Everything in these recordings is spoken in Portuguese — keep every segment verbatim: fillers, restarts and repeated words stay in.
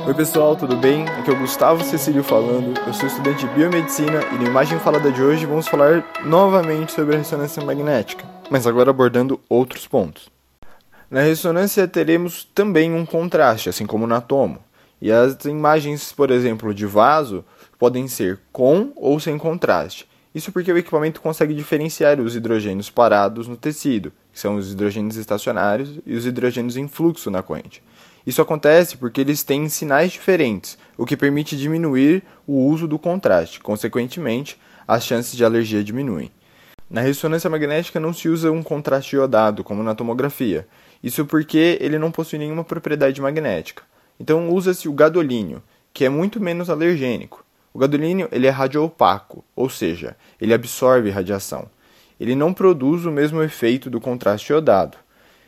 Oi pessoal, tudo bem? Aqui é o Gustavo Cecílio falando, eu sou estudante de Biomedicina e na imagem falada de hoje vamos falar novamente sobre a ressonância magnética, mas agora abordando outros pontos. Na ressonância teremos também um contraste, assim como na tomo, e as imagens, por exemplo, de vaso podem ser com ou sem contraste. Isso porque o equipamento consegue diferenciar os hidrogênios parados no tecido, que são os hidrogênios estacionários e os hidrogênios em fluxo na corrente. Isso acontece porque eles têm sinais diferentes, o que permite diminuir o uso do contraste. Consequentemente, as chances de alergia diminuem. Na ressonância magnética não se usa um contraste iodado, como na tomografia. Isso porque ele não possui nenhuma propriedade magnética. Então usa-se o gadolínio, que é muito menos alergênico. O gadolínio ele é radioopaco, ou seja, ele absorve radiação. Ele não produz o mesmo efeito do contraste iodado,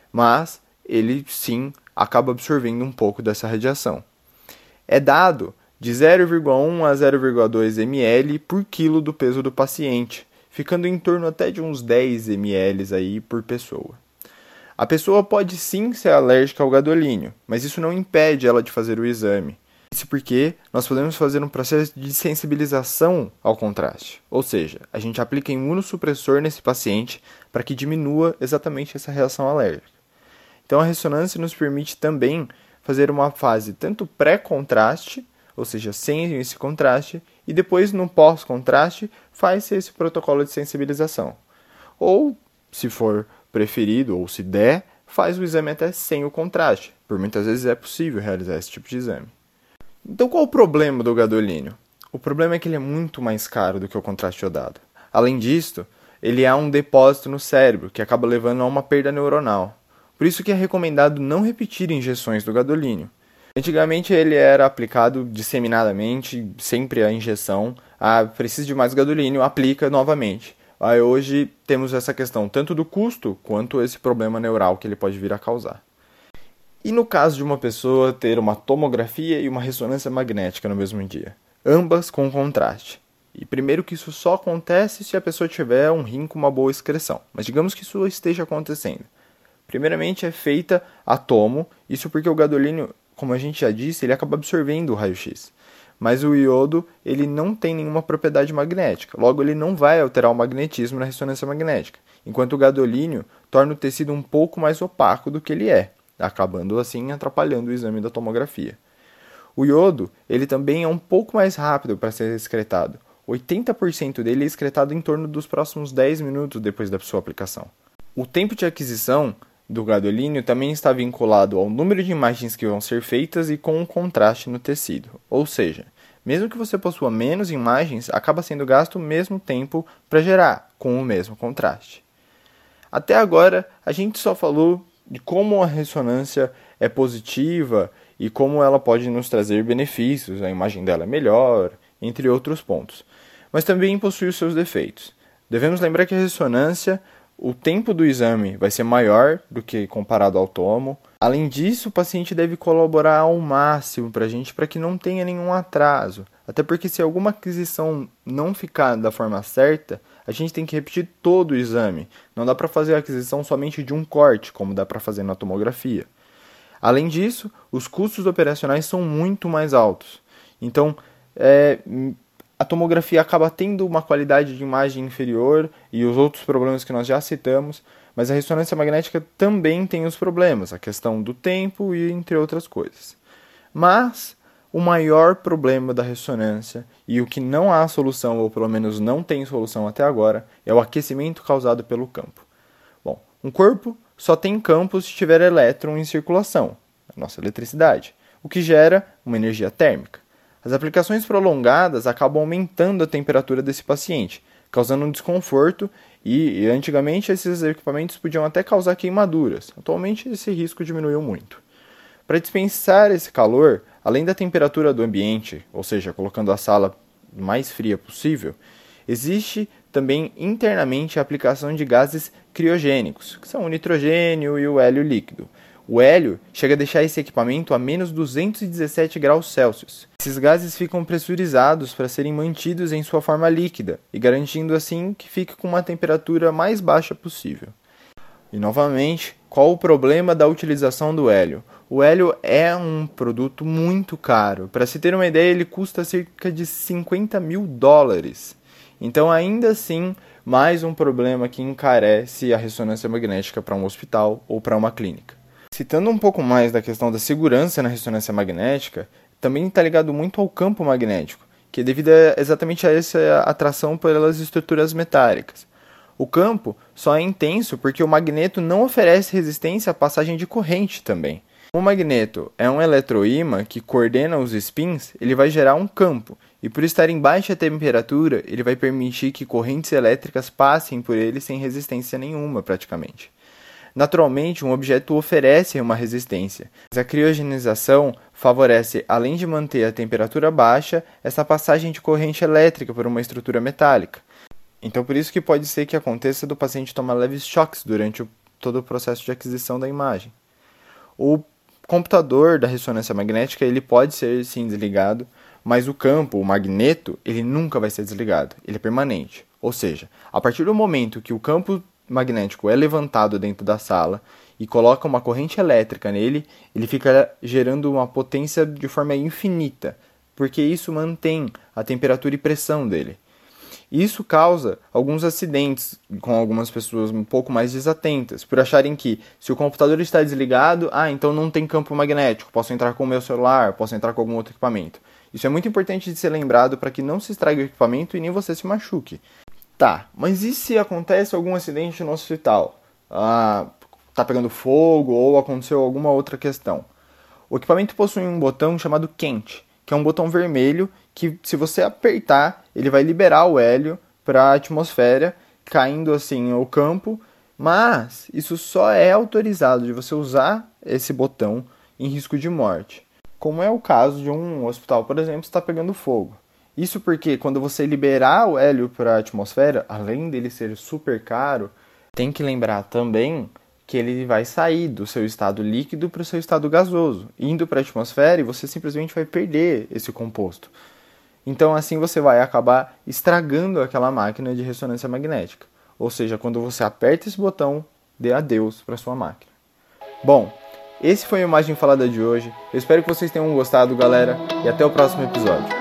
mas ele sim acaba absorvendo um pouco dessa radiação. É dado de zero vírgula um a zero vírgula dois mililitros por quilo do peso do paciente, ficando em torno até de uns dez mililitros aí por pessoa. A pessoa pode sim ser alérgica ao gadolínio, mas isso não impede ela de fazer o exame. Isso porque nós podemos fazer um processo de sensibilização ao contraste, ou seja, a gente aplica imunossupressor nesse paciente para que diminua exatamente essa reação alérgica. Então a ressonância nos permite também fazer uma fase tanto pré-contraste, ou seja, sem esse contraste, e depois no pós-contraste faz esse protocolo de sensibilização. Ou, se for preferido, ou se der, faz o exame até sem o contraste. Por muitas vezes é possível realizar esse tipo de exame. Então qual o problema do gadolínio? O problema é que ele é muito mais caro do que o contraste iodado. Além disso, ele há um depósito no cérebro que acaba levando a uma perda neuronal. Por isso que é recomendado não repetir injeções do gadolínio. Antigamente ele era aplicado disseminadamente, sempre a injeção. Ah, precisa de mais gadolínio, aplica novamente. Aí hoje temos essa questão tanto do custo quanto esse problema neural que ele pode vir a causar. E no caso de uma pessoa ter uma tomografia e uma ressonância magnética no mesmo dia, ambas com contraste. E primeiro que isso só acontece se a pessoa tiver um rim com uma boa excreção, mas digamos que isso esteja acontecendo. Primeiramente é feita a tomo, isso porque o gadolínio, como a gente já disse, ele acaba absorvendo o raio-x. Mas o iodo, ele não tem nenhuma propriedade magnética, logo ele não vai alterar o magnetismo na ressonância magnética, enquanto o gadolínio torna o tecido um pouco mais opaco do que ele é, acabando assim atrapalhando o exame da tomografia. O iodo, ele também é um pouco mais rápido para ser excretado. oitenta por cento dele é excretado em torno dos próximos dez minutos depois da sua aplicação. O tempo de aquisição do gadolínio também está vinculado ao número de imagens que vão ser feitas e com o contraste no tecido. Ou seja, mesmo que você possua menos imagens, acaba sendo gasto o mesmo tempo para gerar, com o mesmo contraste. Até agora, a gente só falou de como a ressonância é positiva e como ela pode nos trazer benefícios, a imagem dela é melhor, entre outros pontos. Mas também possui os seus defeitos. Devemos lembrar que a ressonância, o tempo do exame vai ser maior do que comparado ao tomo. Além disso, o paciente deve colaborar ao máximo para a gente para que não tenha nenhum atraso. Até porque se alguma aquisição não ficar da forma certa, a gente tem que repetir todo o exame. Não dá para fazer a aquisição somente de um corte, como dá para fazer na tomografia. Além disso, os custos operacionais são muito mais altos. Então, é... a tomografia acaba tendo uma qualidade de imagem inferior e os outros problemas que nós já citamos, mas a ressonância magnética também tem os problemas, a questão do tempo e entre outras coisas. Mas o maior problema da ressonância e o que não há solução, ou pelo menos não tem solução até agora, é o aquecimento causado pelo campo. Bom, um corpo só tem campo se tiver elétron em circulação, a nossa eletricidade, o que gera uma energia térmica. As aplicações prolongadas acabam aumentando a temperatura desse paciente, causando um desconforto e, e antigamente esses equipamentos podiam até causar queimaduras. Atualmente esse risco diminuiu muito. Para dispensar esse calor, além da temperatura do ambiente, ou seja, colocando a sala mais fria possível, existe também internamente a aplicação de gases criogênicos, que são o nitrogênio e o hélio líquido. O hélio chega a deixar esse equipamento a menos duzentos e dezessete graus Celsius. Esses gases ficam pressurizados para serem mantidos em sua forma líquida e garantindo assim que fique com uma temperatura mais baixa possível. E novamente, Qual o problema da utilização do hélio? O hélio é um produto muito caro. Para se ter uma ideia, ele custa cerca de cinquenta mil dólares. Então, ainda assim, mais um problema que encarece a ressonância magnética para um hospital ou para uma clínica. Citando um pouco mais da questão da segurança na ressonância magnética, também está ligado muito ao campo magnético, que é devido a, exatamente a essa atração pelas estruturas metálicas. O campo só é intenso porque o magneto não oferece resistência à passagem de corrente também. O magneto é um eletroímã que coordena os spins, ele vai gerar um campo, e por estar em baixa temperatura, ele vai permitir que correntes elétricas passem por ele sem resistência nenhuma, praticamente. Naturalmente, um objeto oferece uma resistência, mas a criogenização favorece, além de manter a temperatura baixa, essa passagem de corrente elétrica por uma estrutura metálica. Então, por isso que pode ser que aconteça do paciente tomar leves choques durante o, todo o processo de aquisição da imagem. O computador da ressonância magnética ele pode ser, sim, desligado, mas o campo, o magneto, ele nunca vai ser desligado, ele é permanente. Ou seja, a partir do momento que o campo magnético é levantado dentro da sala e coloca uma corrente elétrica nele, ele fica gerando uma potência de forma infinita, porque isso mantém a temperatura e pressão dele. Isso causa alguns acidentes com algumas pessoas um pouco mais desatentas, por acharem que se o computador está desligado, ah, então não tem campo magnético, posso entrar com o meu celular, posso entrar com algum outro equipamento. Isso é muito importante de ser lembrado para que não se estrague o equipamento e nem você se machuque. Tá, mas e se acontece algum acidente no hospital? Ah, tá pegando fogo ou aconteceu alguma outra questão? O equipamento possui um botão chamado quente, que é um botão vermelho que, se você apertar, ele vai liberar o hélio para a atmosfera, caindo assim o campo, mas isso só é autorizado de você usar esse botão em risco de morte, como é o caso de um hospital, por exemplo, que está pegando fogo. Isso porque quando você liberar o hélio para a atmosfera, além dele ser super caro, tem que lembrar também que ele vai sair do seu estado líquido para o seu estado gasoso, indo para a atmosfera, e você simplesmente vai perder esse composto. Então assim você vai acabar estragando aquela máquina de ressonância magnética. Ou seja, quando você aperta esse botão, dê adeus para sua máquina. Bom, esse foi a Imagem Falada de hoje. Eu espero que vocês tenham gostado, galera, e até o próximo episódio.